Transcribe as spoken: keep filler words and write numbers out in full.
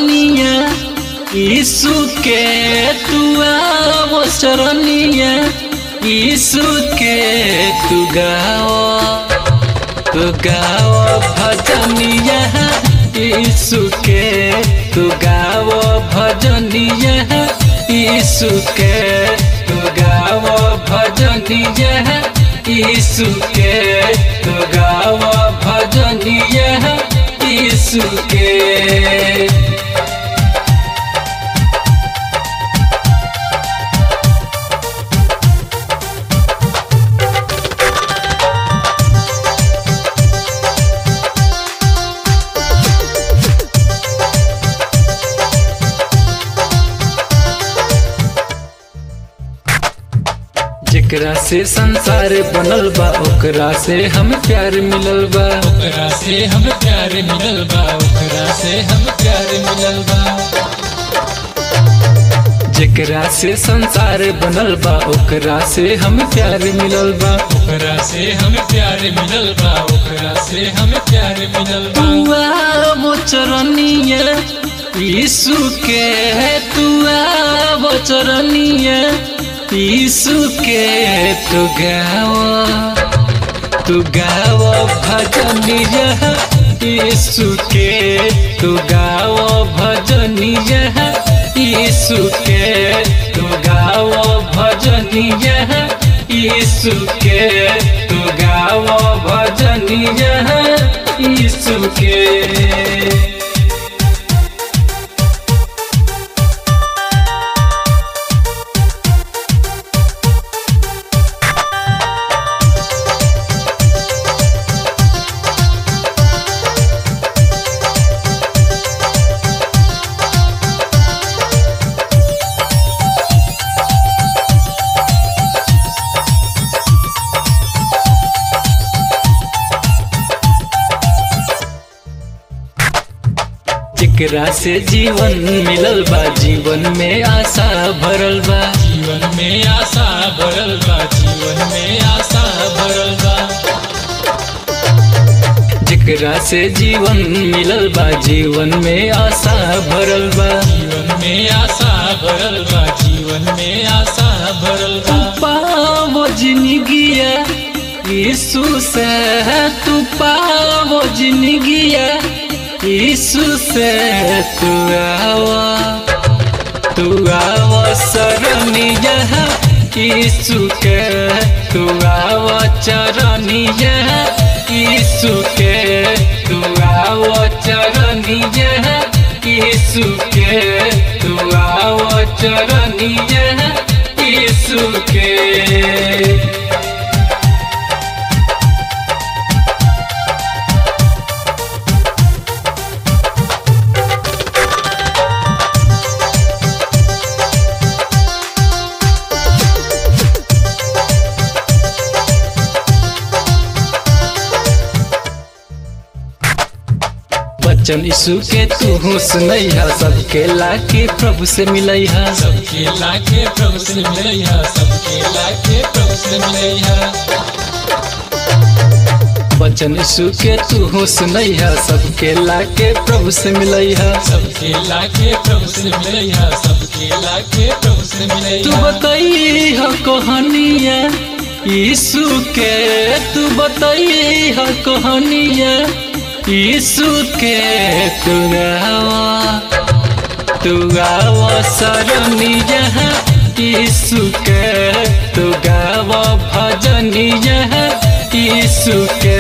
चरनिया यीशु के तू आवो चरनिया यीशु के तू गाओ तू गाओ भजनिया यीशु के तू गाओ भजनिया यीशु के तू गाओ भजनिया यीशु के तू गाओ भजनिया यीशु के। जेकरा से संसार बनल बा ओकरा से हम प्यार मिलल बा ओकरा से हम प्यार मिलल बा ओकरा से हम प्यार मिलल बा। जेकरा से संसार बनल बा ओकरा से हम प्यार मिलल बा ओकरा से हम प्यार मिलल बा ओकरा से हम प्यार मिलल बा। तू आवो चरनिया यीशु के तू आवो चरनिया यीशु के तू गाओ तू गाओ भजनिया यीशु के तू गाओ भजनिया यीशु के तू गाओ भजनिया यीशु के तू गाओ भजनिया यीशु के। जेकरा से जीवन मिलल बा जीवन में आशा भरल बा जीवन में आशा भरल बा जीवन में आशा भरल बा। जेकरा से जीवन मिलल बा जीवन में आशा भरल बा जीवन में आशा भरल बा जीवन में आशा भरल बा। तू पावो जिंदगिया यीशु से तू पावो जिंदगिया यीशु से तू आओ तू आओ शरणिया यीशु के तू आओ चरनिया यीशु के तू आओ चरनिया यीशु के तू आओ चरनिया यीशु के। वचन यीशु के तू सुनैहा सबके लाके प्रभु से मिलैहा सबके लाके प्रभु से मिलैहा सबके लाके प्रभु से मिलैहा। वचन यीशु के तू सुनैहा सबके लाके प्रभु से मिलैहा सबके लाके प्रभु से मिलैहा सबके लाके प्रभु से मिलैहा। तू बताइहा कहानिया यीशु के तू बताइहा कहानिया यीशु के तू गाओ तू गाओ शरणिया यीशु के तू गाओ भजनिया यीशु के